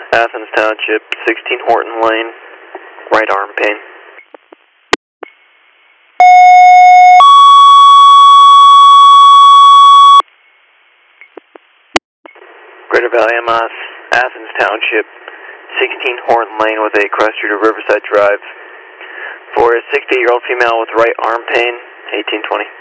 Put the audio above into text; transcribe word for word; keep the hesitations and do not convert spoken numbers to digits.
Athens Township, sixteen Horton Lane, right arm pain. Greater Valley M S, Athens Township, sixteen Horton Lane with a cross street of Riverside Drive. For a sixty-eight-year-old female with right arm pain, eighteen twenty.